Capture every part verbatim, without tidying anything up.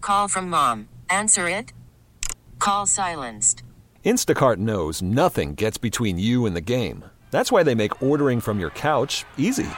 Call from mom. Answer it. Call silenced. Instacart knows nothing gets between you and the game. That's why they make ordering from your couch easy.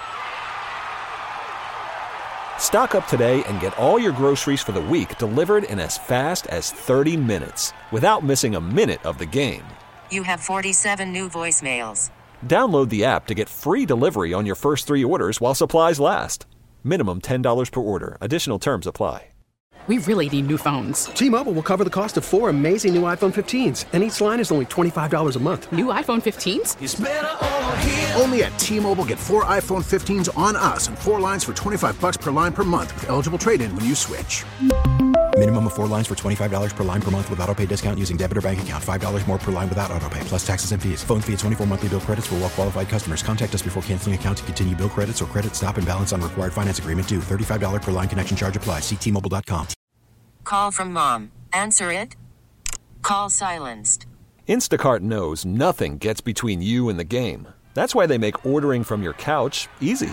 Stock up today and get all your groceries for the week delivered in as fast as thirty minutes without missing a minute of the game. You have forty-seven new voicemails. Download the app to get free delivery on your first three orders while supplies last. Minimum ten dollars per order. Additional terms apply. We really need new phones. T-Mobile will cover the cost of four amazing new iPhone fifteens, and each line is only twenty-five dollars a month. New iPhone fifteens? It's better over here. Only at T-Mobile, get four iPhone fifteens on us and four lines for twenty-five bucks per line per month with eligible trade-in when you switch. Minimum of four lines for twenty-five dollars per line per month with autopay discount using debit or bank account. five dollars more per line without autopay, plus taxes and fees. Phone fee at twenty-four monthly bill credits for well-qualified customers. Contact us before canceling account to continue bill credits or credit stop and balance on required finance agreement due. thirty-five dollars per line connection charge applies. See T Mobile dot com. Call from mom. Answer it. Call silenced. Instacart knows nothing gets between you and the game. That's why they make ordering from your couch easy.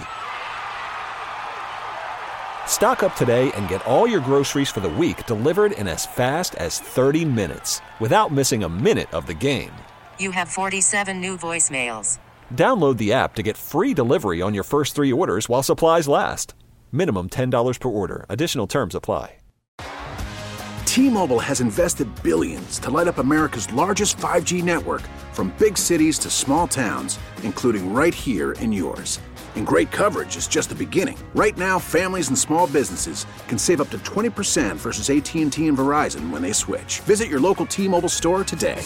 Stock up today and get all your groceries for the week delivered in as fast as thirty minutes without missing a minute of the game. You have forty-seven new voicemails. Download the app to get free delivery on your first three orders while supplies last. Minimum ten dollars per order. Additional terms apply. T-Mobile has invested billions to light up America's largest five G network, from big cities to small towns, including right here in yours. And great coverage is just the beginning. Right now, families and small businesses can save up to twenty percent versus A T and T and Verizon when they switch. Visit your local T-Mobile store today.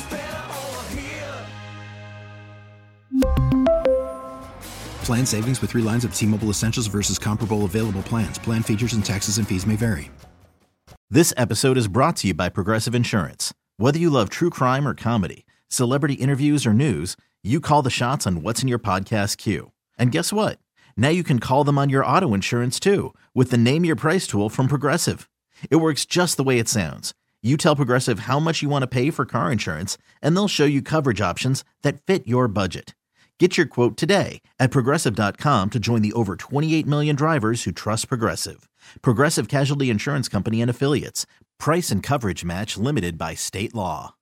Plan savings with three lines of T-Mobile Essentials versus comparable available plans. Plan features and taxes and fees may vary. This episode is brought to you by Progressive Insurance. Whether you love true crime or comedy, celebrity interviews or news, you call the shots on what's in your podcast queue. And guess what? Now you can call them on your auto insurance too with the Name Your Price tool from Progressive. It works just the way it sounds. You tell Progressive how much you want to pay for car insurance, and they'll show you coverage options that fit your budget. Get your quote today at Progressive dot com to join the over twenty-eight million drivers who trust Progressive. Progressive Casualty Insurance Company and Affiliates. Price and coverage match limited by state law.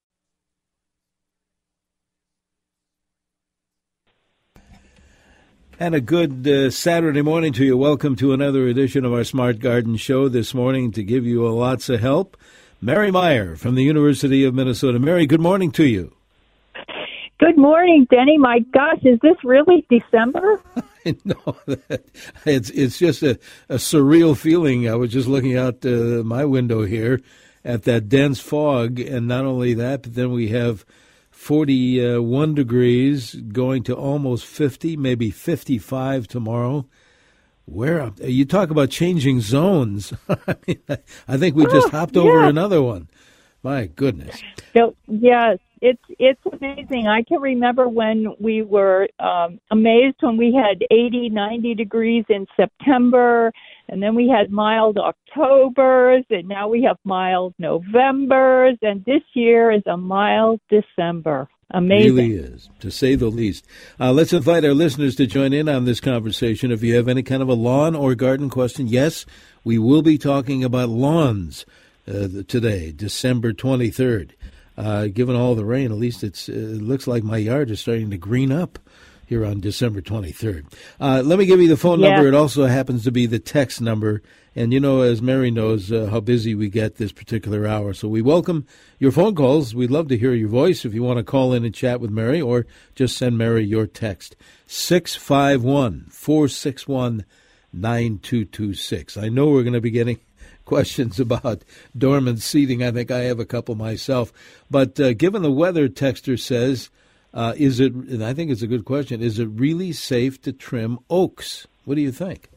And a good uh, Saturday morning to you. Welcome to another edition of our Smart Garden Show this morning to give you lots of help. Mary Meyer from the University of Minnesota. Mary, good morning to you. Good morning, Denny. My gosh, is this really December? I know that. It's it's just a, a surreal feeling. I was just looking out uh, my window here at that dense fog, and not only that, but then we have forty-one degrees going to almost fifty, maybe fifty-five tomorrow. Where you talk about changing zones. I mean, I think we just oh, hopped yeah. over another one. My goodness. So, yes, it's it's amazing. I can remember when we were um, amazed when we had eighty, ninety degrees in September, and then we had mild Octobers, and now we have mild Novembers, and this year is a mild December. Amazing. It really is, to say the least. Uh, let's invite our listeners to join in on this conversation. If you have any kind of a lawn or garden question, yes, we will be talking about lawns uh, today, December twenty-third. Uh, given all the rain, at least it's, uh, it looks like my yard is starting to green up here on December twenty-third. Uh, let me give you the phone yeah. number. It also happens to be the text number. And, you know, as Mary knows, uh, how busy we get this particular hour. So we welcome your phone calls. We'd love to hear your voice if you want to call in and chat with Mary, or just send Mary your text. six five one, four six one, nine two two six. I know we're going to be getting questions about dormant seeding. I think I have a couple myself. But uh, given the weather, texter says, uh, is it, and I think it's a good question, is it really safe to trim oaks? What do you think?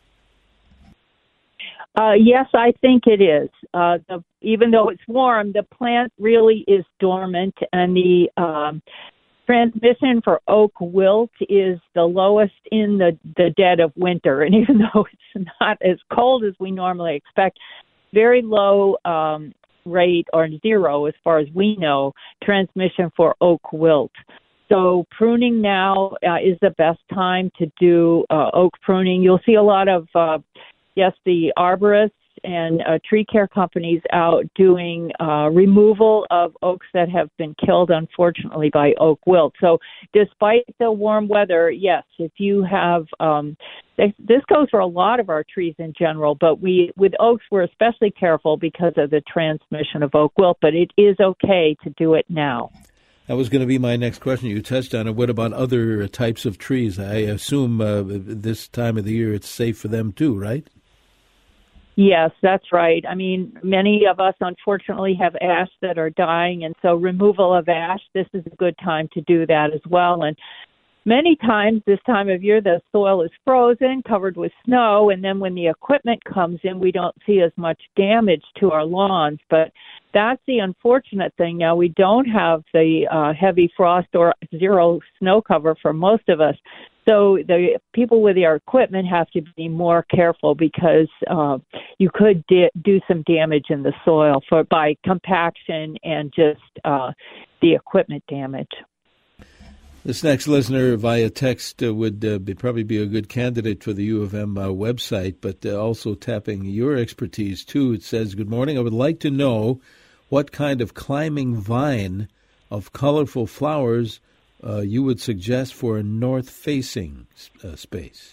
Uh, yes, I think it is. Uh, the, even though it's warm, the plant really is dormant, and the um, transmission for oak wilt is the lowest in the, the dead of winter. And even though it's not as cold as we normally expect, very low um, rate, or zero as far as we know, transmission for oak wilt. So pruning now uh, is the best time to do uh, oak pruning. You'll see a lot of uh, Yes, the arborists and uh, tree care companies out doing uh, removal of oaks that have been killed, unfortunately, by oak wilt. So despite the warm weather, yes, if you have um, this, this goes for a lot of our trees in general, but we with oaks we're especially careful because of the transmission of oak wilt, but it is okay to do it now. That was going to be my next question. You touched on it. What about other types of trees? I assume uh, this time of the year it's safe for them too, right? Yes, that's right. I mean, many of us unfortunately have ash that are dying, and so removal of ash, this is a good time to do that as well. And many times this time of year, the soil is frozen, covered with snow, and then when the equipment comes in, we don't see as much damage to our lawns. But that's the unfortunate thing. Now, we don't have the uh, heavy frost or zero snow cover for most of us. So the people with their equipment have to be more careful because uh, you could di- do some damage in the soil for by compaction and just uh, the equipment damage. This next listener via text uh, would uh, be, probably be a good candidate for the U of M uh, website, but uh, also tapping your expertise, too. It says, good morning. I would like to know what kind of climbing vine of colorful flowers uh, you would suggest for a north-facing uh, space.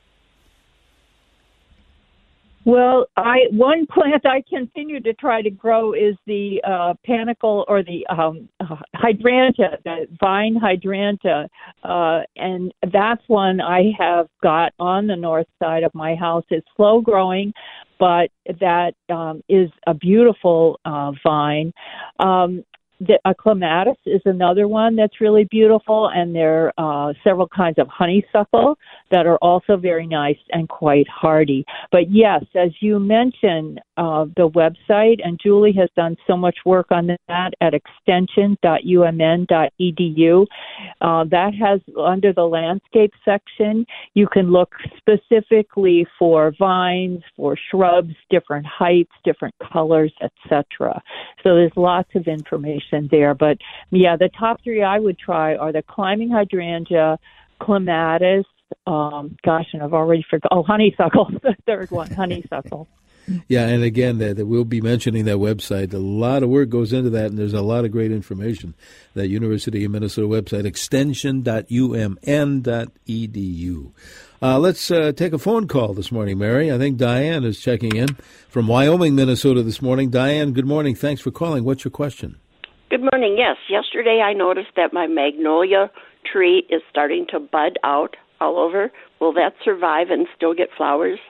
Well, I one plant I continue to try to grow is the uh, panicle or the um, uh, hydrangea, the vine hydrangea, uh, and that's one I have got on the north side of my house. It's slow growing, but that um, is a beautiful uh, vine. Um, The, a clematis is another one that's really beautiful, and there are uh, several kinds of honeysuckle that are also very nice and quite hardy. But yes, as you mentioned, uh, the website, and Julie has done so much work on that at extension dot u m n dot e d u. Uh, that has, under the landscape section, you can look specifically for vines, for shrubs, different heights, different colors, et cetera. So there's lots of information there. But yeah, the top three I would try are the climbing hydrangea, clematis, um, gosh, and I've already forgot, oh, honeysuckle, the third one, honeysuckle. Yeah, and again, that, that we'll be mentioning that website. A lot of work goes into that, and there's a lot of great information. That University of Minnesota website, extension dot u m n dot e d u. Uh, let's uh, take a phone call this morning, Mary. I think Diane is checking in from Wyoming, Minnesota this morning. Diane, good morning. Thanks for calling. What's your question? Good morning. Yes, yesterday I noticed that my magnolia tree is starting to bud out all over. Will that survive and still get flowers?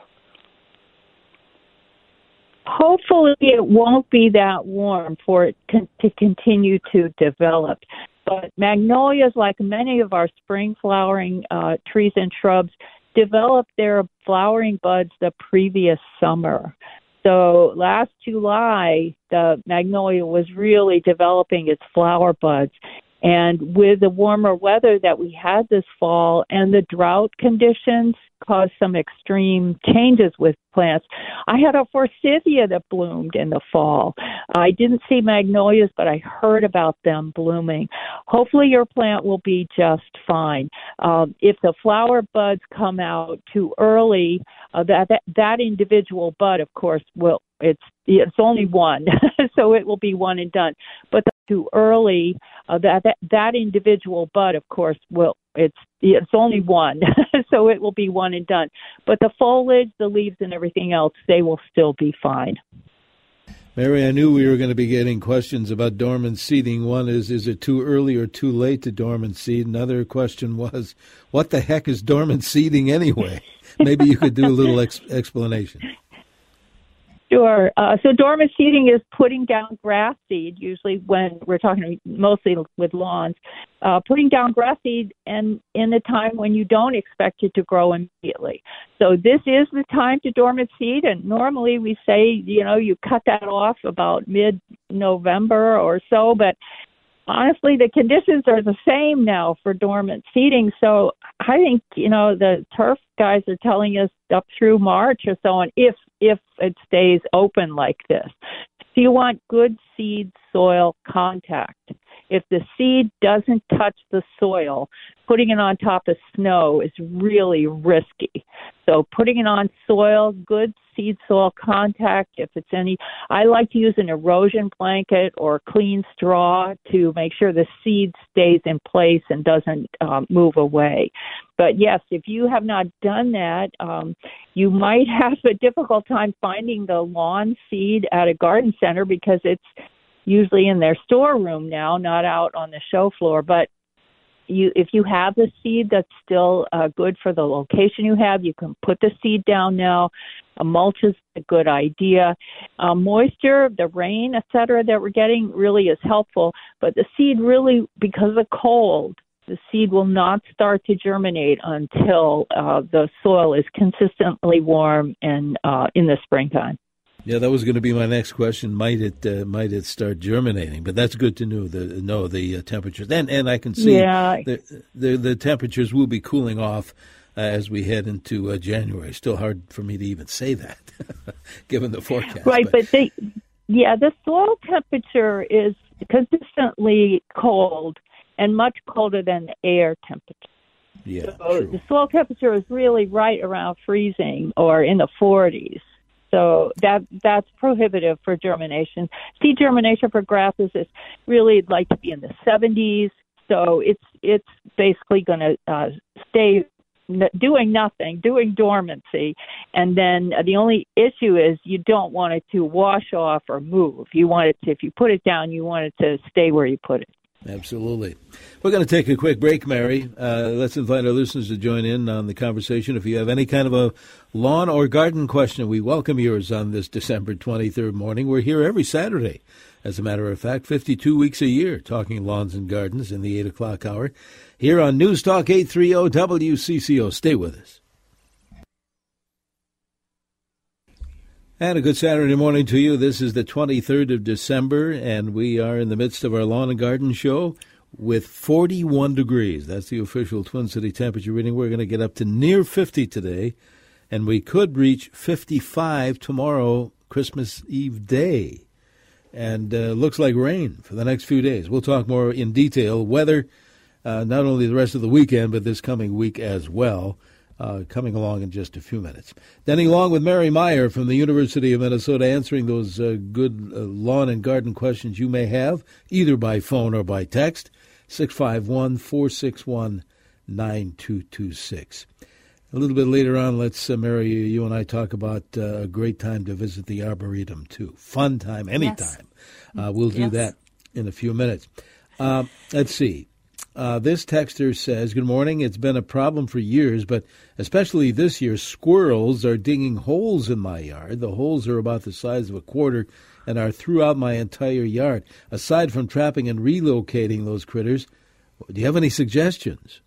Hopefully it won't be that warm for it con- to continue to develop. But magnolias, like many of our spring flowering uh, trees and shrubs, develop their flowering buds the previous summer. So last July, the magnolia was really developing its flower buds. And with the warmer weather that we had this fall and the drought conditions caused some extreme changes with plants. I had a forsythia that bloomed in the fall. I didn't see magnolias, but I heard about them blooming. Hopefully your plant will be just fine. Um, if the flower buds come out too early, uh, that, that that individual bud, of course, will it's it's only one, so it will be one and done. But too early, uh, that, that that individual bud, of course, will it's it's only one, so it will be one and done. But the foliage, the leaves, and everything else, they will still be fine. Mary, I knew we were going to be getting questions about dormant seeding. One is, is it too early or too late to dormant seed? Another question was, what the heck is dormant seeding anyway? Maybe you could do a little ex- explanation. Sure. Uh, so dormant seeding is putting down grass seed, usually when we're talking mostly with lawns, uh, putting down grass seed and in the time when you don't expect it to grow immediately. So this is the time to dormant seed, and normally we say, you know, you cut that off about mid-November or so, but honestly, the conditions are the same now for dormant seeding. So I think, you know, the turf guys are telling us up through March or so on, if if it stays open like this. So you want good seed soil contact. If the seed doesn't touch the soil, putting it on top of snow is really risky. So putting it on soil, good seed soil contact. If it's any, I like to use an erosion blanket or clean straw to make sure the seed stays in place and doesn't um, move away. But yes, if you have not done that, um, you might have a difficult time finding the lawn seed at a garden center because it's usually in their storeroom now, not out on the show floor. But You, if you have the seed that's still uh, good for the location you have, you can put the seed down now. A mulch is a good idea. Uh, moisture, the rain, et cetera, that we're getting really is helpful. But the seed really, because of cold, the seed will not start to germinate until uh, the soil is consistently warm and uh, in the springtime. Yeah, that was going to be my next question. Might it uh, might it start germinating? But that's good to know the know the uh, temperatures. And and I can see yeah. the, the the temperatures will be cooling off uh, as we head into uh, January. Still hard for me to even say that, given the forecast. Right, but, but they, yeah, the soil temperature is consistently cold and much colder than the air temperature. Yeah, so true. The soil temperature is really right around freezing or in the forties. So that that's prohibitive for germination. Seed germination for grasses is really like to be in the seventies. So it's it's basically going to uh, stay n- doing nothing, doing dormancy. And then uh, the only issue is you don't want it to wash off or move. You want it to, if you put it down, you want it to stay where you put it. Absolutely. We're going to take a quick break, Mary. Uh, let's invite our listeners to join in on the conversation. If you have any kind of a lawn or garden question, we welcome yours on this December twenty-third morning. We're here every Saturday, as a matter of fact, fifty-two weeks a year, talking lawns and gardens in the eight o'clock hour, here on News Talk eight thirty W C C O. Stay with us. And a good Saturday morning to you. This is the twenty-third of December, and we are in the midst of our lawn and garden show with forty-one degrees. That's the official Twin City temperature reading. We're going to get up to near fifty today, and we could reach fifty-five tomorrow, Christmas Eve day. And uh, looks like rain for the next few days. We'll talk more in detail, weather, uh, not only the rest of the weekend, but this coming week as well. Uh, coming along in just a few minutes. Denny Long with Mary Meyer from the University of Minnesota, answering those uh, good uh, lawn and garden questions you may have, either by phone or by text, six five one, four six one, nine two two six. A little bit later on, let's, uh, Mary, you and I talk about uh, a great time to visit the Arboretum, too. Fun time, anytime. Yes. Uh, we'll do yes. that in a few minutes. Uh, let's see. Uh, this texter says, good morning. It's been a problem for years, but especially this year, squirrels are digging holes in my yard. The holes are about the size of a quarter and are throughout my entire yard. Aside from trapping and relocating those critters, do you have any suggestions?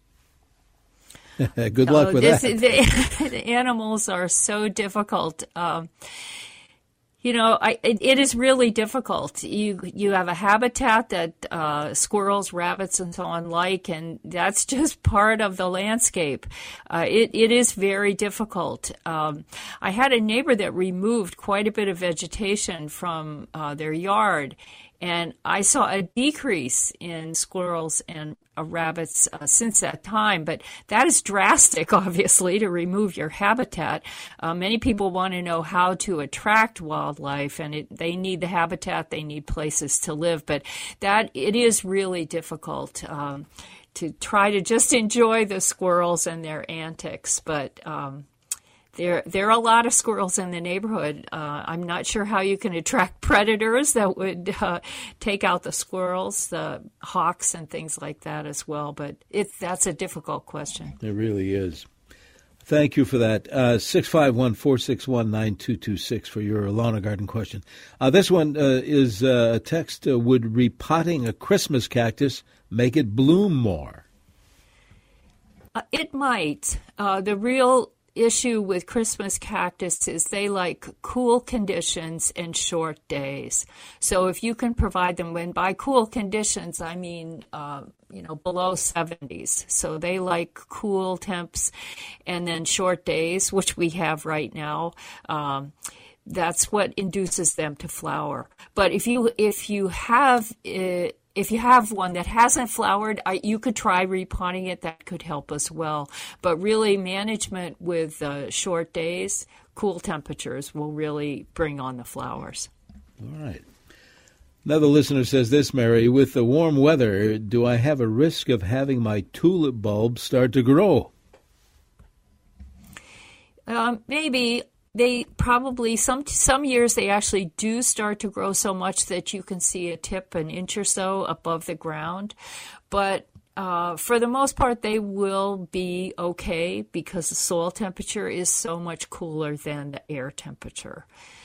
Good luck oh, with this, that. The, the animals are so difficult. Um, You know, I, it, it is really difficult. You you have a habitat that uh, squirrels, rabbits, and so on like, and that's just part of the landscape. Uh, it it is very difficult. Um, I had a neighbor that removed quite a bit of vegetation from uh, their yard, and I saw a decrease in squirrels and uh, rabbits uh, since that time. But that is drastic, obviously, to remove your habitat. Uh, many people want to know how to attract wildlife, and it, they need the habitat, they need places to live. But that it is really difficult um, to try to just enjoy the squirrels and their antics. But um, There, there are a lot of squirrels in the neighborhood. Uh, I'm not sure how you can attract predators that would uh, take out the squirrels, the hawks, and things like that as well. But it's that's a difficult question. It really is. Thank you for that. Uh, six five one, four six one, nine two two six for your lawn and garden question. Uh, this one uh, is uh, a text. Uh, would repotting a Christmas cactus make it bloom more? Uh, it might. Uh, the real issue with Christmas cactus is they like cool conditions and short days. So if you can provide them, when by cool conditions I mean uh, you know below seventies. So they like cool temps and then short days, which we have right now. Um, that's what induces them to flower. But if you if you have it, if you have one that hasn't flowered, I, you could try repotting it. That could help as well. But really, management with uh, short days, cool temperatures will really bring on the flowers. All right. Another listener says this, Mary, with the warm weather, do I have a risk of having my tulip bulbs start to grow? Um, maybe. They probably, some some years they actually do start to grow so much that you can see a tip an inch or so above the ground. But uh, for the most part, they will be okay because the soil temperature is so much cooler than the air temperature.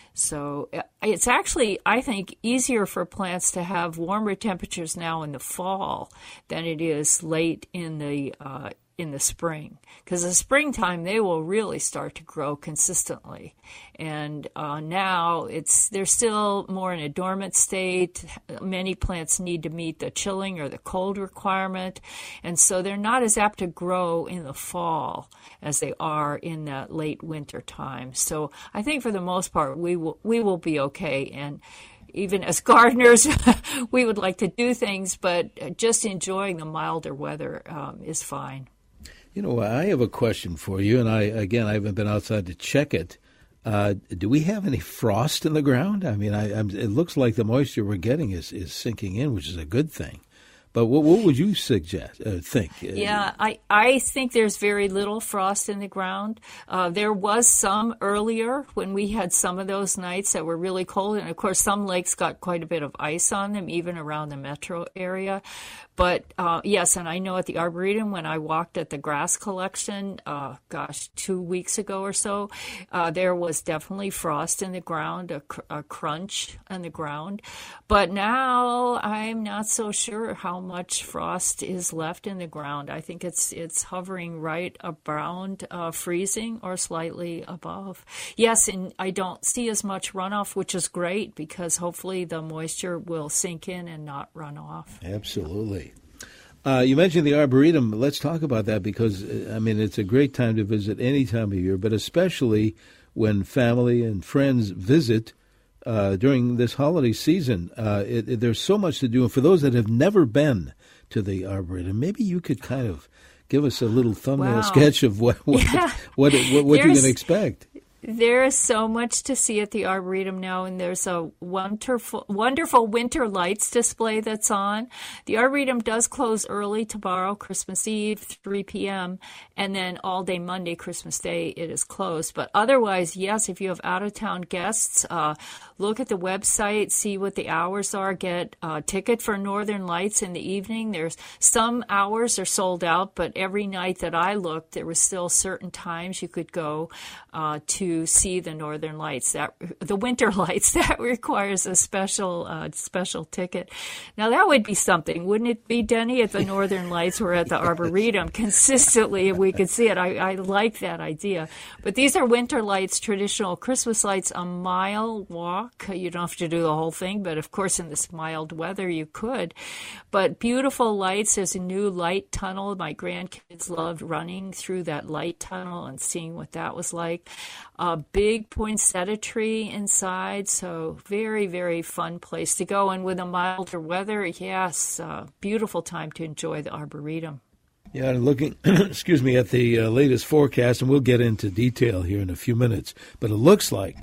So it's actually, I think, easier for plants to have warmer temperatures now in the fall than it is late in the uh, in the spring, because the springtime they will really start to grow consistently, and uh, now it's they're still more in a dormant state. Many plants need to meet the chilling or the cold requirement, and so they're not as apt to grow in the fall as they are in that late winter time. So I think for the most part we will we will be okay. And even as gardeners, we would like to do things, but just enjoying the milder weather um, is fine. You know, I have a question for you, and I again, I haven't been outside to check it. Uh, do we have any frost in the ground? I mean, I, I'm, it looks like the moisture we're getting is, is sinking in, which is a good thing. But what, what would you suggest, uh, think? Yeah, I, I think there's very little frost in the ground. Uh, there was some earlier when we had some of those nights that were really cold. And, of course, some lakes got quite a bit of ice on them, even around the metro area. But, uh, yes, and I know at the Arboretum when I walked at the grass collection, uh, gosh, two weeks ago or so, uh, there was definitely frost in the ground, a, cr- a crunch on the ground. But now I'm not so sure how much frost is left in the ground. I think it's it's hovering right around uh, freezing or slightly above. Yes, and I don't see as much runoff, which is great because hopefully the moisture will sink in and not run off. Absolutely. Uh, you mentioned the Arboretum. Let's talk about that because, I mean, it's a great time to visit any time of year, but especially when family and friends visit uh, during this holiday season. Uh, it, it, there's so much to do. And for those that have never been to the Arboretum, maybe you could kind of give us a little thumbnail Wow. sketch of what what, Yeah. what, what, what you can expect. There is so much to see at the Arboretum now, and there's a wonderful, wonderful winter lights display that's on. The Arboretum does close early tomorrow, Christmas Eve, three p.m., and then all day Monday, Christmas Day, it is closed. But otherwise, yes, if you have out-of-town guests, uh, look at the website, see what the hours are, get a ticket for Northern Lights in the evening. There's some hours are sold out, but every night that I looked, there was still certain times you could go uh, to see the Northern Lights, that the winter lights. That requires a special uh, special ticket. Now that would be something, wouldn't it be, Denny? If the Northern Lights were at the Arboretum consistently, if we could see it, I, I like that idea. But these are winter lights, traditional Christmas lights, a mile walk. You don't have to do the whole thing, but of course in this mild weather you could. But beautiful lights. There's a new light tunnel. My grandkids loved running through that light tunnel and seeing what that was like. A big poinsettia tree inside, so very, very fun place to go. And with a milder weather, yes, uh, beautiful time to enjoy the Arboretum. Yeah, and looking, excuse me, at the uh, latest forecast, and we'll get into detail here in a few minutes, but it looks like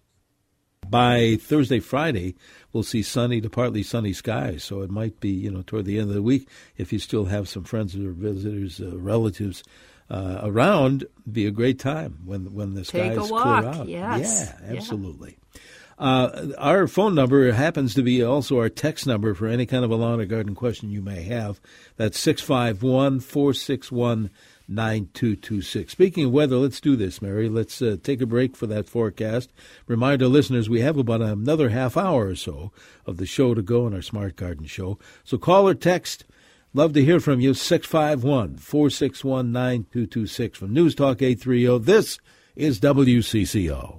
by Thursday, Friday, we'll see sunny to partly sunny skies. So it might be, you know, toward the end of the week, if you still have some friends or visitors, uh, relatives uh, around, be a great time when when the skies Take a walk. clear out. Yes. Yeah, absolutely. Yeah. Uh, our phone number happens to be also our text number for any kind of a lawn or garden question you may have. That's six five one, four six one, nine two two six. Speaking of weather, let's do this, Mary. Let's uh, take a break for that forecast. Remind our listeners we have about another half hour or so of the show to go on our Smart Garden show. So call or text. Love to hear from you. six five one, four six one, nine two two six. From News Talk eight thirty, this is W C C O.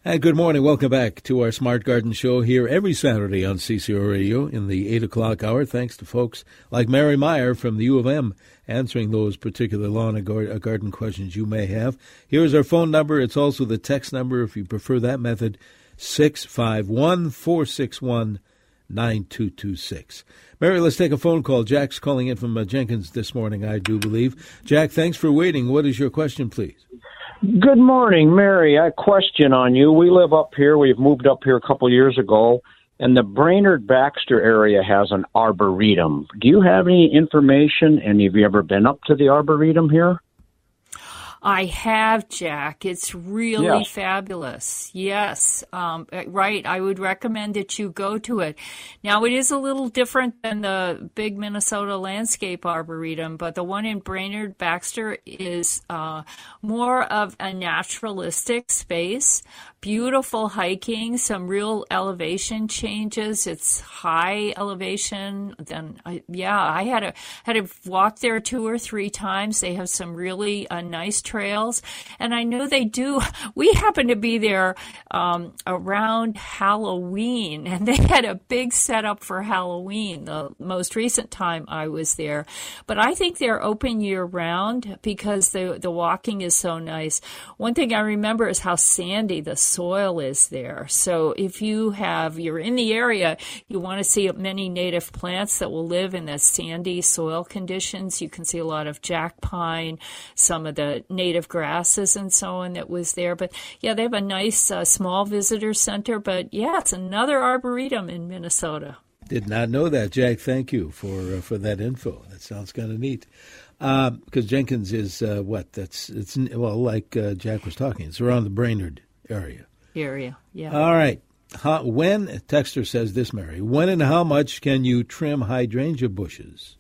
And good morning. Welcome back to our Smart Garden Show here every Saturday on C C O Radio in the eight o'clock hour. Thanks to folks like Mary Meyer from the U of M answering those particular lawn and garden questions you may have. Here's our phone number. It's also the text number if you prefer that method, six five one, four six one, nine two two six. Mary, let's take a phone call. Jack's calling in from uh, Jenkins this morning, I do believe. Jack, thanks for waiting. What is your question, please? Good morning, Mary. I have a question on you. We live up here. We've moved up here a couple years ago, and the Brainerd-Baxter area has an arboretum. Do you have any information, and have you ever been up to the arboretum here? I have, Jack. It's really Yes. fabulous. Yes, um, right. I would recommend that you go to it. Now, it is a little different than the big Minnesota Landscape Arboretum, but the one in Brainerd Baxter is uh, more of a naturalistic space. Beautiful hiking, some real elevation changes. It's high elevation. Then, I, yeah, I had a had to walk there two or three times. They have some really uh, nice trails, and I know they do. We happened to be there um, around Halloween, and they had a big setup for Halloween. The most recent time I was there, but I think they're open year round because the the walking is so nice. One thing I remember is how sandy the soil is there. So if you have, you're in the area, you want to see many native plants that will live in the sandy soil conditions. You can see a lot of jack pine, some of the native grasses and so on that was there. But yeah, they have a nice uh, small visitor center. But yeah, it's another arboretum in Minnesota. Did not know that, Jack. Thank you for uh, for that info. That sounds kind of neat. Because uh, Jenkins is uh, what? That's it's well, like uh, Jack was talking. It's around the Brainerd area. Area, yeah. All right. How, when Texter says this, Mary, when and how much can you trim hydrangea bushes?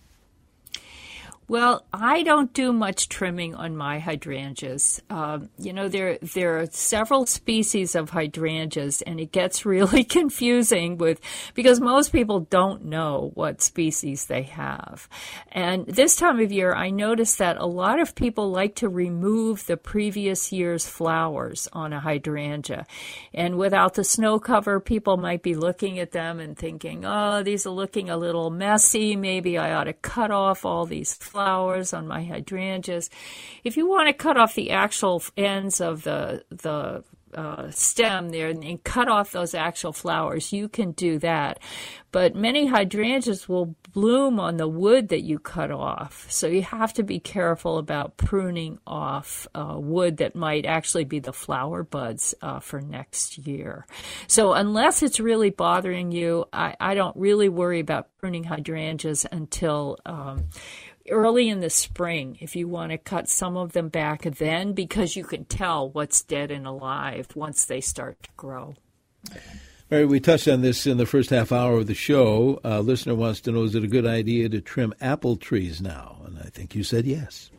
Well, I don't do much trimming on my hydrangeas. Um, you know, there there are several species of hydrangeas, and it gets really confusing with because most people don't know what species they have. And this time of year, I noticed that a lot of people like to remove the previous year's flowers on a hydrangea. And without the snow cover, people might be looking at them and thinking, oh, these are looking a little messy. Maybe I ought to cut off all these flowers. flowers on my hydrangeas. If you want to cut off the actual ends of the the uh, stem there and, and cut off those actual flowers, you can do that. But many hydrangeas will bloom on the wood that you cut off. So you have to be careful about pruning off uh, wood that might actually be the flower buds uh, for next year. So unless it's really bothering you, I, I don't really worry about pruning hydrangeas until um, early in the spring, if you want to cut some of them back then, because you can tell what's dead and alive once they start to grow. Mary, we touched on this in the first half hour of the show. A listener wants to know, is it a good idea to trim apple trees now? And I think you said yes.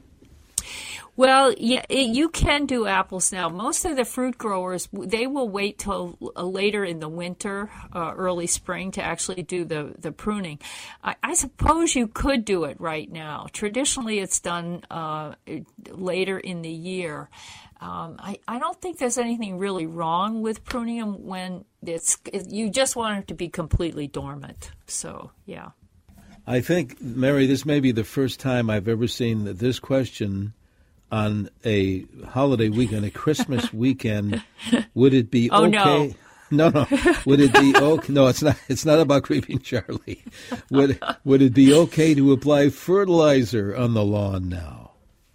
Well, yeah, it, you can do apples now. Most of the fruit growers, they will wait till uh, later in the winter, uh, early spring to actually do the, the pruning. I, I suppose you could do it right now. Traditionally, it's done uh, later in the year. Um, I, I don't think there's anything really wrong with pruning them when it's you just want it to be completely dormant. So, yeah. I think, Mary, this may be the first time I've ever seen this question on a holiday weekend, a Christmas weekend. Would it be oh, okay? No. no, no. Would it be okay? No, it's not. It's not about Creeping Charlie. Would Would it be okay to apply fertilizer on the lawn now?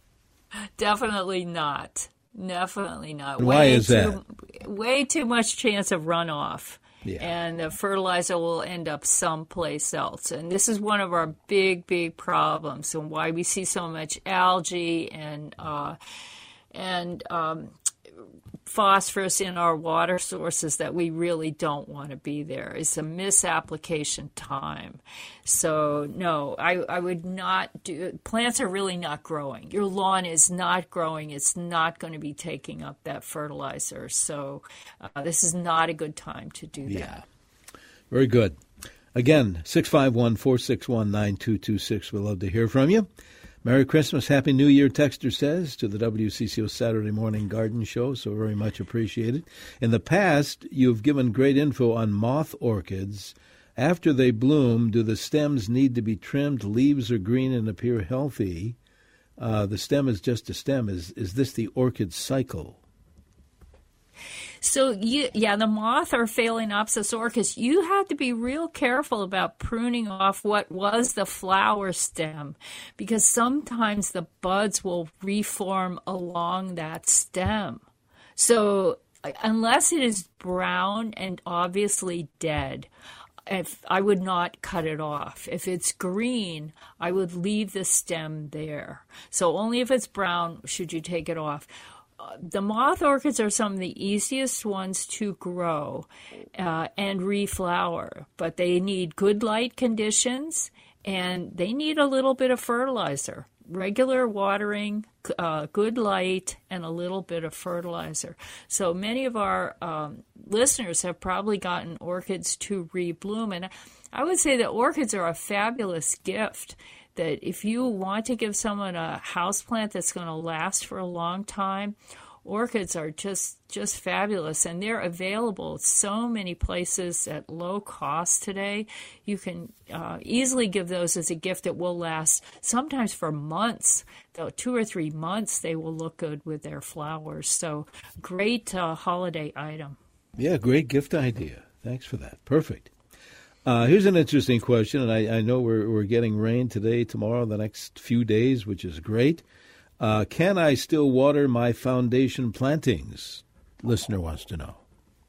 Definitely not. Definitely not. Why way is too, that? Way too much chance of runoff. Yeah. And the fertilizer will end up someplace else. And this is one of our big, big problems and why we see so much algae and uh, and um, phosphorus in our water sources that we really don't want to be there. It's a misapplication time. So, no, I, I would not do – plants are really not growing. Your lawn is not growing. It's not going to be taking up that fertilizer. So uh, this is not a good time to do yeah. that. Very good. Again, six five one, four six one, nine two two six. We'd love to hear from you. Merry Christmas, Happy New Year, texter says, to the W C C O Saturday Morning Garden Show, so very much appreciated. In the past, you've given great info on moth orchids. After they bloom, do the stems need to be trimmed? Leaves are green and appear healthy. Uh, the stem is just a stem. Is is this the orchid cycle? So, you, yeah, the moth or Phalaenopsis orchis, you have to be real careful about pruning off what was the flower stem, because sometimes the buds will reform along that stem. So, unless it is brown and obviously dead, if I would not cut it off. If it's green, I would leave the stem there. So, only if it's brown should you take it off. The moth orchids are some of the easiest ones to grow uh, and reflower, but they need good light conditions and they need a little bit of fertilizer. Regular watering, uh, good light, and a little bit of fertilizer. So many of our um, listeners have probably gotten orchids to rebloom, and I would say that orchids are a fabulous gift. That if you want to give someone a houseplant that's going to last for a long time, orchids are just just fabulous, and they're available at so many places at low cost today. You can uh, easily give those as a gift that will last sometimes for months. Though two or three months, they will look good with their flowers. So great uh, holiday item. Yeah, great gift idea. Thanks for that. Perfect. Uh, here's an interesting question, and I, I know we're we're getting rain today, tomorrow, the next few days, which is great. Uh, can I still water my foundation plantings? Listener wants to know.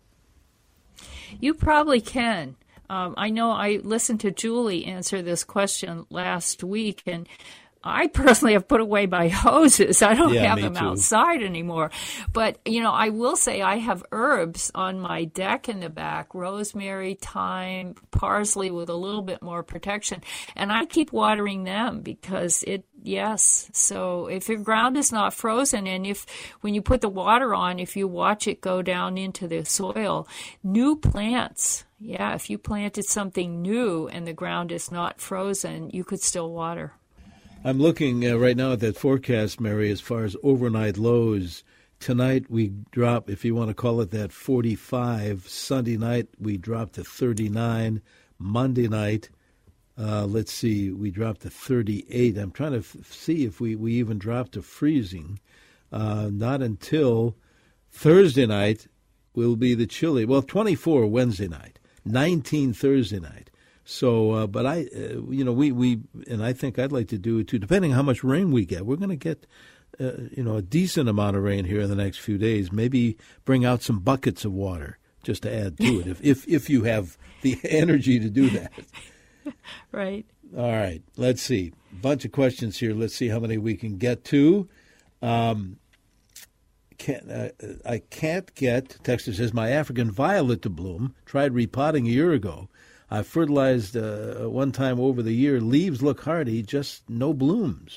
You probably can. Um, I know I listened to Julie answer this question last week, and I personally have put away my hoses. I don't yeah, have them too. outside anymore. But, you know, I will say I have herbs on my deck in the back, rosemary, thyme, parsley with a little bit more protection. And I keep watering them because it, yes. So if your ground is not frozen, and if when you put the water on, if you watch it go down into the soil, new plants, yeah, if you planted something new and the ground is not frozen, you could still water. I'm looking uh, right now at that forecast, Mary, as far as overnight lows. Tonight we drop, if you want to call it that, forty-five. Sunday night we drop to thirty-nine. Monday night, uh, let's see, we drop to thirty-eight. I'm trying to f- see if we, we even drop to freezing. Uh, not until Thursday night will be the chilly. Well, twenty-four Wednesday night, nineteen Thursday night. So, uh, but I, uh, you know, we, we, and I think I'd like to do it too, depending on how much rain we get. We're going to get, uh, you know, a decent amount of rain here in the next few days. Maybe bring out some buckets of water just to add to it, if, if, if you have the energy to do that. Right. All right. Let's see. A bunch of questions here. Let's see how many we can get to. Um, Can't, uh, I can't get, texter says, my African violet to bloom. Tried repotting a year ago. I fertilized uh, one time over the year. Leaves look hardy, just no blooms.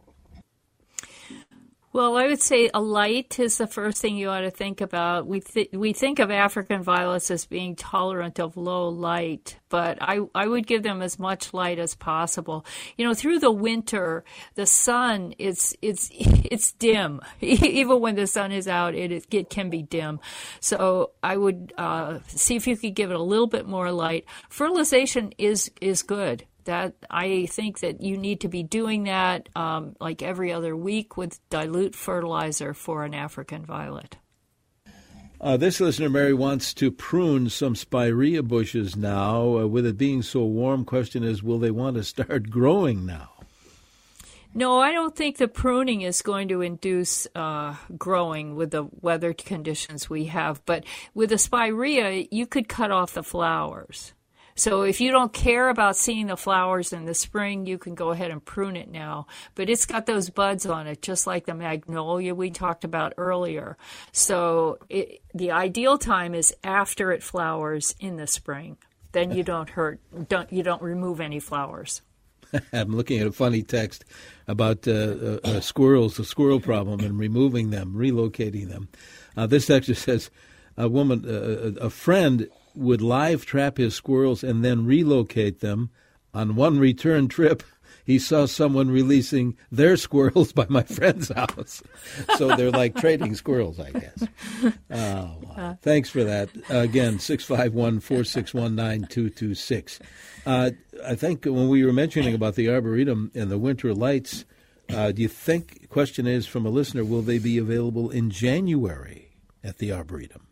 Well, I would say a light is the first thing you ought to think about. We th- we think of African violets as being tolerant of low light, but I, I would give them as much light as possible. You know, through the winter, the sun it's it's it's dim. Even when the sun is out, it it can be dim. So I would uh, see if you could give it a little bit more light. Fertilization is is good. That I think that you need to be doing that um, like every other week with dilute fertilizer for an African violet. Uh, this listener, Mary, wants to prune some spirea bushes now. Uh, with it being so warm, question is, will they want to start growing now? No, I don't think the pruning is going to induce uh, growing with the weather conditions we have. But with a spirea, you could cut off the flowers. So if you don't care about seeing the flowers in the spring, you can go ahead and prune it now. But it's got those buds on it, just like the magnolia we talked about earlier. So it, the ideal time is after it flowers in the spring. Then you don't hurt, don't you don't remove any flowers. I'm looking at a funny text about uh, uh, uh, squirrels, the squirrel problem, and removing them, relocating them. Uh, this texter says, a woman, uh, a friend would live trap his squirrels and then relocate them. On one return trip, he saw someone releasing their squirrels by my friend's house. So they're like trading squirrels, I guess. Oh, wow. Thanks for that. Uh, again, six five one, four six one, nine two two six. Uh, I think when we were mentioning about the Arboretum and the winter lights, uh, do you think, question is from a listener, will they be available in January at the Arboretum?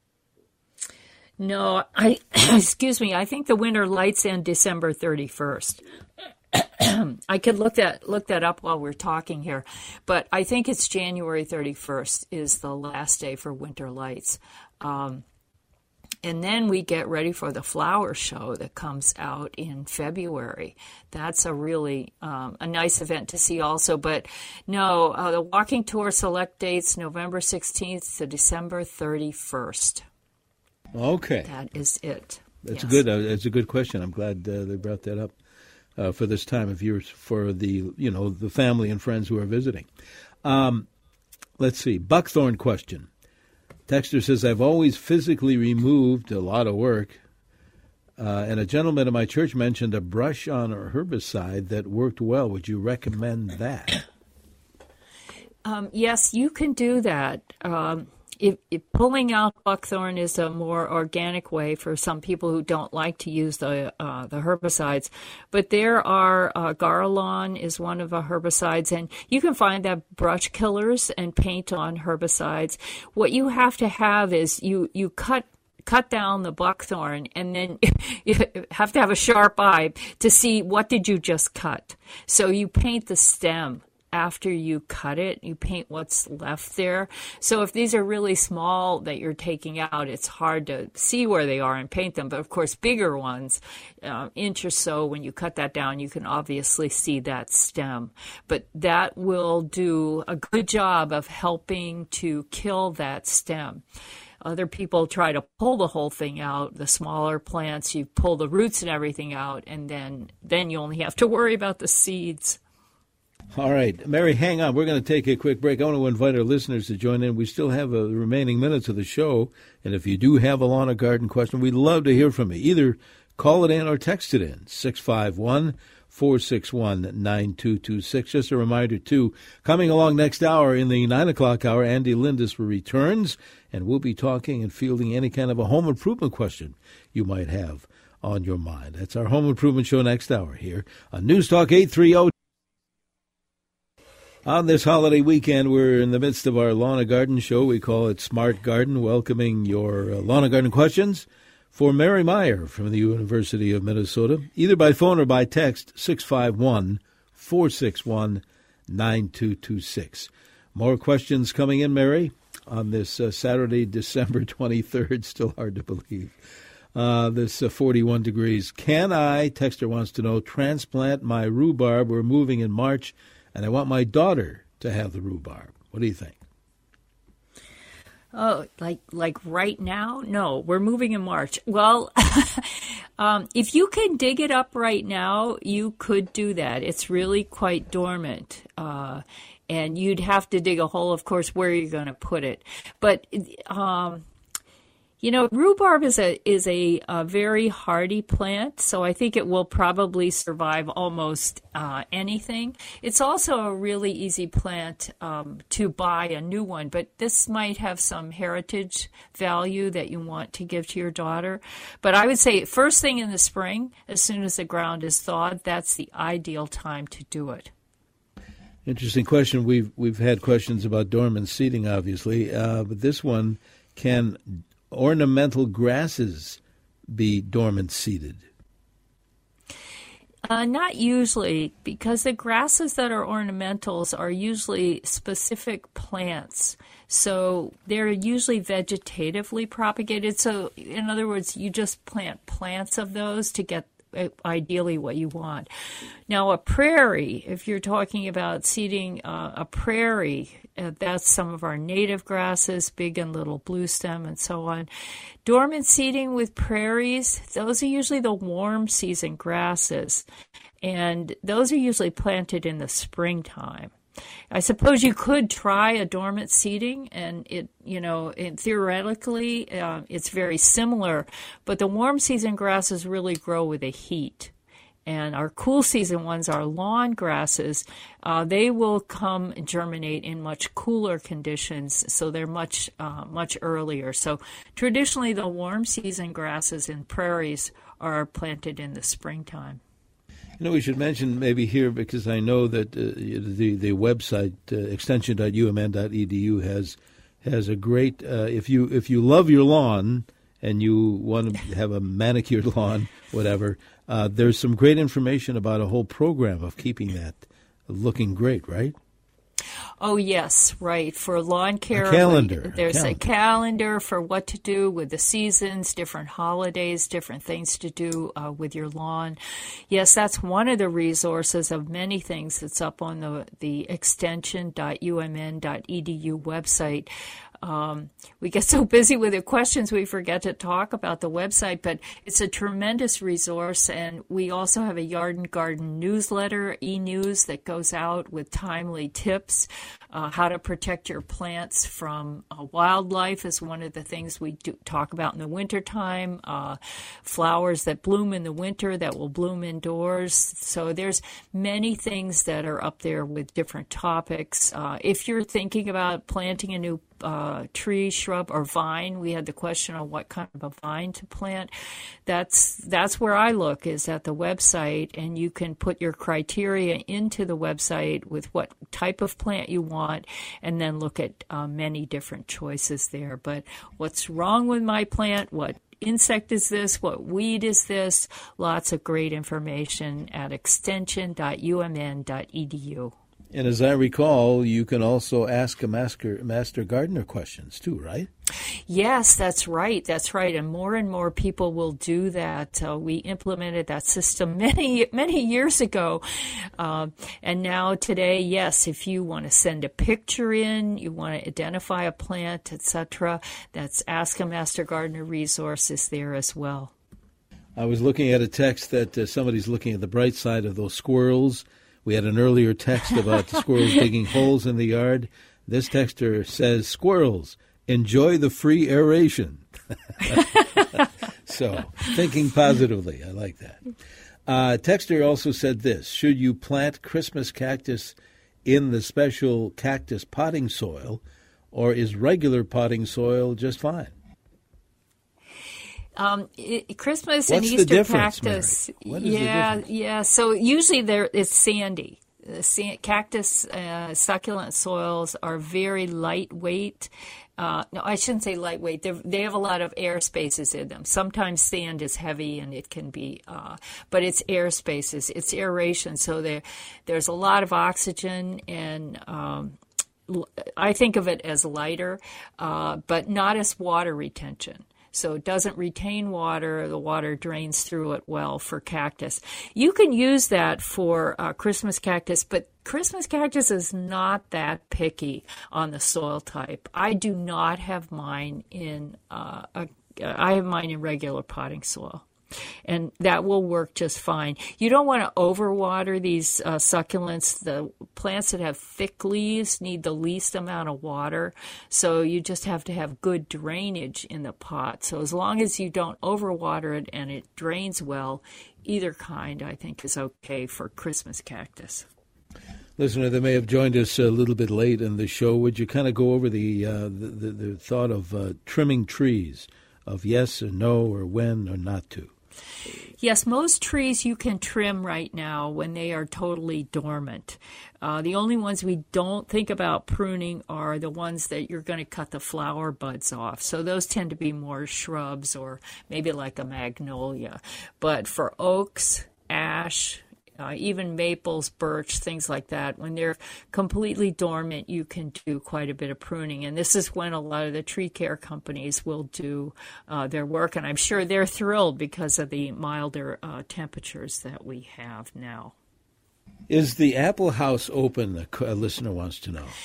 No, I excuse me. I think the winter lights end December thirty-first. I could look that look that up while we're talking here, but I think it's January thirty-first is the last day for winter lights. Um, and then we get ready for the flower show that comes out in February. That's a really um, a nice event to see also. But no, uh, the walking tour select dates November sixteenth to December thirty-first. Okay. That is it. That's yes. good. Uh, that's a good question. I'm glad uh, they brought that up uh, for this time of year for the, you know, the family and friends who are visiting. Um, let's see. Buckthorn question. Texter says, I've always physically removed a lot of work, uh, and a gentleman at my church mentioned a brush-on or herbicide that worked well. Would you recommend that? Um, yes, you can do that. Um If, if pulling out buckthorn is a more organic way for some people who don't like to use the uh, the herbicides, but there are uh, Garlon is one of the herbicides, and you can find that brush killers and paint on herbicides. What you have to have is you you cut cut down the buckthorn, and then you have to have a sharp eye to see what did you just cut. So you paint the stem. After you cut it, you paint what's left there. So if these are really small that you're taking out, it's hard to see where they are and paint them. But of course, bigger ones, uh, inch or so, when you cut that down, you can obviously see that stem. But that will do a good job of helping to kill that stem. Other people try to pull the whole thing out. The smaller plants, you pull the roots and everything out, and then, then you only have to worry about the seeds. All right. Mary, hang on. We're going to take a quick break. I want to invite our listeners to join in. We still have uh, the remaining minutes of the show. And if you do have a lawn or garden question, we'd love to hear from you. Either call it in or text it in, six five one, four six one, nine two two six. Just a reminder, too, coming along next hour in the nine o'clock hour, Andy Lindis returns, and we'll be talking and fielding any kind of a home improvement question you might have on your mind. That's our home improvement show next hour here on News Talk eight thirty. On this holiday weekend, we're in the midst of our Lawn and Garden show. We call it Smart Garden, welcoming your uh, lawn and garden questions for Mary Meyer from the University of Minnesota, either by phone or by text, six five one, four six one, nine two two six. More questions coming in, Mary, on this uh, Saturday, December twenty-third. Still hard to believe. Uh, this uh, forty-one degrees. Can I, texter wants to know, transplant my rhubarb? We're moving in March, and I want my daughter to have the rhubarb. What do you think? Oh, like like right now? No, we're moving in March. Well, um, if you can dig it up right now, you could do that. It's really quite dormant. Uh, and you'd have to dig a hole, of course, where you're going to put it. But um You know, rhubarb is a is a, a very hardy plant, so I think it will probably survive almost uh, anything. It's also a really easy plant um, to buy a new one, but this might have some heritage value that you want to give to your daughter. But I would say first thing in the spring, as soon as the ground is thawed, that's the ideal time to do it. Interesting question. We've we've had questions about dormant seeding, obviously, uh, but this one, can ornamental grasses be dormant seeded? Uh, not usually, because the grasses that are ornamentals are usually specific plants. So they're usually vegetatively propagated. So in other words, you just plant plants of those to get ideally what you want. Now, a prairie, if you're talking about seeding uh, a prairie, uh, that's some of our native grasses, big and little blue stem and so on. Dormant seeding with prairies, those are usually the warm season grasses, and those are usually planted in the springtime. I suppose you could try a dormant seeding, and it, you know, it, theoretically, uh, it's very similar, but the warm season grasses really grow with the heat, And our cool season ones, our lawn grasses, uh, they will come and germinate in much cooler conditions, so they're much, uh, much earlier. So traditionally, the warm season grasses and prairies are planted in the springtime. You know, we should mention maybe here, because I know that uh, the the website uh, extension dot u m n dot e d u has has a great uh, if you if you love your lawn and you want to have a manicured lawn, whatever, uh, there's some great information about a whole program of keeping that looking great, right? Oh, yes, right. For lawn care, a calendar. there's a calendar. a calendar for what to do with the seasons, different holidays, different things to do uh, with your lawn. Yes, that's one of the resources of many things that's up on the, the extension dot u m n dot e d u website. Um, we get so busy with the questions we forget to talk about the website, but it's a tremendous resource. And we also have a Yard and Garden newsletter, e-news, that goes out with timely tips. Uh, how to protect your plants from uh, wildlife is one of the things we do talk about in the wintertime. Uh, flowers that bloom in the winter that will bloom indoors. So there's many things that are up there with different topics. Uh, if you're thinking about planting a new uh, tree, shrub, or vine, we had the question on what kind of a vine to plant. That's that's where I look, is at the website, and you can put your criteria into the website with what type of plant you want, and then look at uh, many different choices there. But what's wrong with my plant? What insect is this? What weed is this? Lots of great information at extension dot u m n dot e d u. And as I recall, you can also ask a master, master gardener questions too, right? Yes, that's right. That's right. And more and more people will do that. Uh, we implemented that system many, many years ago. Uh, and now today, yes, if you want to send a picture in, you want to identify a plant, et cetera, that's Ask a Master Gardener resource is there as well. I was looking at a text that uh, somebody's looking at the bright side of those squirrels. We had an earlier text about the squirrels digging holes in the yard. This texter says, squirrels, enjoy the free aeration. So, thinking positively. I like that. Uh, texter also said this: should you plant Christmas cactus in the special cactus potting soil, or is regular potting soil just fine? Um, it, Christmas What's and Easter the difference, cactus, Mary? What is yeah, the difference? yeah. So usually there it's sandy. The sand, cactus uh, succulent soils are very lightweight. Uh, no, I shouldn't say lightweight. They're, they have a lot of air spaces in them. Sometimes sand is heavy and it can be, uh, but it's air spaces. It's aeration, so there, there's a lot of oxygen, and um, I think of it as lighter, uh, but not as water retention. So it doesn't retain water. The water drains through it well for cactus. You can use that for uh, Christmas cactus, but Christmas cactus is not that picky on the soil type. I do not have mine in, uh, a, I have mine in regular potting soil. And that will work just fine. You don't want to overwater these uh, succulents. The plants that have thick leaves need the least amount of water. So you just have to have good drainage in the pot. So as long as you don't overwater it and it drains well, either kind, I think, is okay for Christmas cactus. Listener that may have joined us a little bit late in the show, would you kind of go over the uh, the, the, the thought of uh, trimming trees, of yes or no, or when or not to? Yes, most trees you can trim right now when they are totally dormant. Uh, the only ones we don't think about pruning are the ones that you're going to cut the flower buds off. So those tend to be more shrubs, or maybe like a magnolia. But for oaks, ash, Uh, even maples, birch, things like that, when they're completely dormant, you can do quite a bit of pruning. And this is when a lot of the tree care companies will do uh, their work. And I'm sure they're thrilled because of the milder uh, temperatures that we have now. Is the apple house open? A listener wants to know.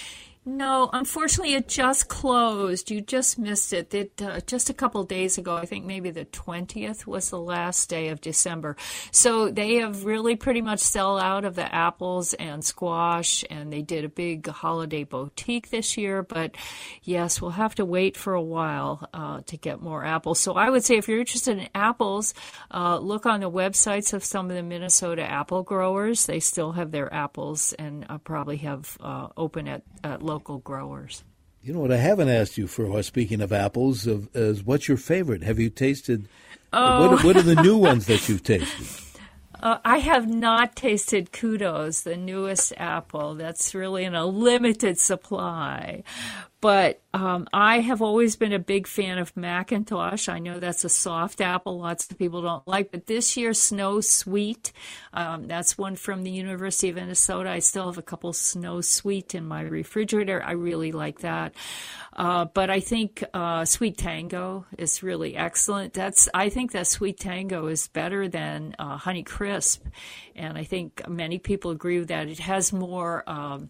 No, unfortunately, it just closed. You just missed it. It uh, just a couple days ago, I think maybe the twentieth was the last day of December. So they have really pretty much sell out of the apples and squash, and they did a big holiday boutique this year. But yes, we'll have to wait for a while uh, to get more apples. So I would say if you're interested in apples, uh, look on the websites of some of the Minnesota apple growers. They still have their apples and uh, probably have uh, open at, at local growers. You know what I haven't asked you for, uh, speaking of apples, of, is what's your favorite? Have you tasted, oh. what, what are the new ones that you've tasted? Uh, I have not tasted Kudos, the newest apple. That's really in a limited supply. But um, I have always been a big fan of Macintosh. I know that's a soft apple. Lots of people don't like. But this year, Snow Sweet, um, that's one from the University of Minnesota. I still have a couple Snow Sweet in my refrigerator. I really like that. Uh, but I think uh, Sweet Tango is really excellent. That's I think that Sweet Tango is better than uh, Honey Crisp. And I think many people agree with that. It has more Um,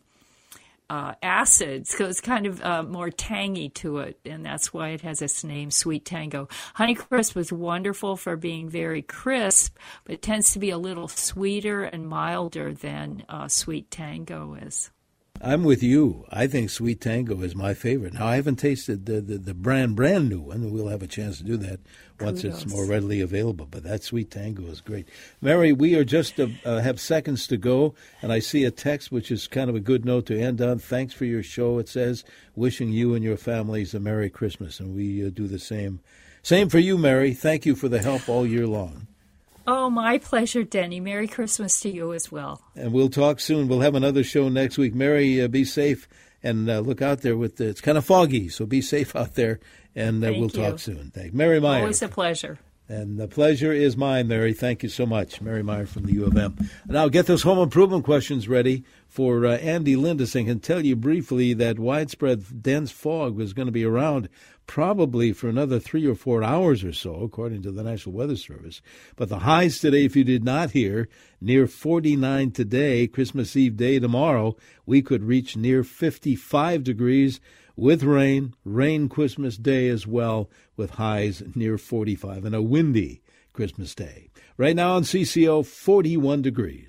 Uh, acids, so it's kind of uh, more tangy to it, and that's why it has its name, Sweet Tango. Honeycrisp was wonderful for being very crisp, but it tends to be a little sweeter and milder than uh, Sweet Tango is. I'm with you. I think Sweet Tango is my favorite. Now, I haven't tasted the, the, the brand, brand new one. We'll have a chance to do that once Kudos. It's more readily available. But that Sweet Tango is great. Mary, we are just uh, uh, have seconds to go, and I see a text which is kind of a good note to end on. Thanks for your show. It says, wishing you and your families a Merry Christmas, and we uh, do the same. Same for you, Mary. Thank you for the help all year long. Oh, my pleasure, Denny. Merry Christmas to you as well. And we'll talk soon. We'll have another show next week. Mary, uh, be safe and uh, look out there. With the, it's kind of foggy, so be safe out there, and uh, we'll you. talk soon. Thank you. Mary Meyer. Always a pleasure. And the pleasure is mine, Mary. Thank you so much. Mary Meyer from the U of M. Now get those home improvement questions ready for uh, Andy Lindis, and can tell you briefly that widespread dense fog was going to be around probably for another three or four hours or so, according to the National Weather Service. But the highs today, if you did not hear, near forty-nine today, Christmas Eve day tomorrow, we could reach near fifty-five degrees with rain, rain Christmas Day as well, with highs near forty-five, and a windy Christmas Day. Right now on C C O, forty-one degrees.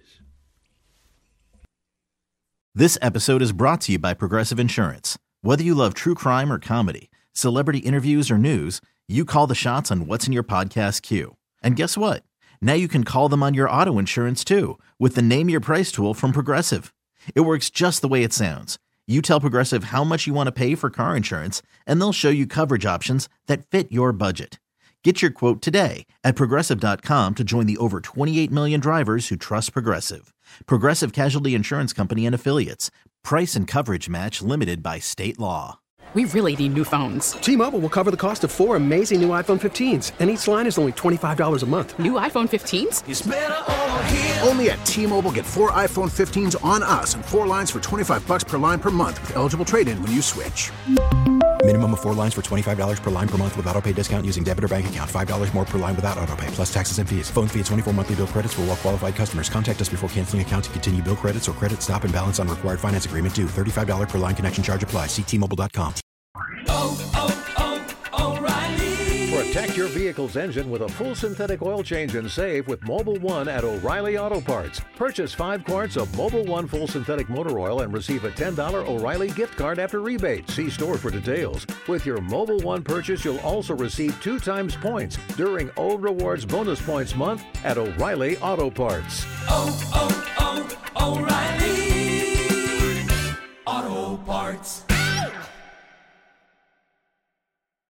This episode is brought to you by Progressive Insurance. Whether you love true crime or comedy, celebrity interviews or news, you call the shots on what's in your podcast queue. And guess what? Now you can call them on your auto insurance too, with the Name Your Price tool from Progressive. It works just the way it sounds. You tell Progressive how much you want to pay for car insurance, and they'll show you coverage options that fit your budget. Get your quote today at Progressive dot com to join the over twenty-eight million drivers who trust Progressive. Progressive Casualty Insurance Company and Affiliates. Price and coverage match limited by state law. We really need new phones. T-Mobile will cover the cost of four amazing new iPhone fifteens, and each line is only twenty-five dollars a month. New iPhone fifteens? It's better over here. Only at T-Mobile, get four iPhone fifteens on us and four lines for twenty-five dollars per line per month with eligible trade-in when you switch. Minimum of four lines for twenty-five dollars per line per month with autopay discount using debit or bank account. five dollars more per line without autopay, plus taxes and fees. Phone fee at twenty-four monthly bill credits for well-qualified customers. Contact us before canceling account to continue bill credits or credit stop and balance on required finance agreement due. thirty-five dollars per line connection charge applies. See T Mobile dot com. Oh, oh, oh, O'Reilly. Protect your vehicle's engine with a full synthetic oil change and save with Mobil one at O'Reilly Auto Parts. Purchase five quarts of Mobil one full synthetic motor oil and receive a ten dollars O'Reilly gift card after rebate. See store for details. With your Mobil one purchase, you'll also receive two times points during O Rewards Bonus Points Month at O'Reilly Auto Parts. Oh, oh.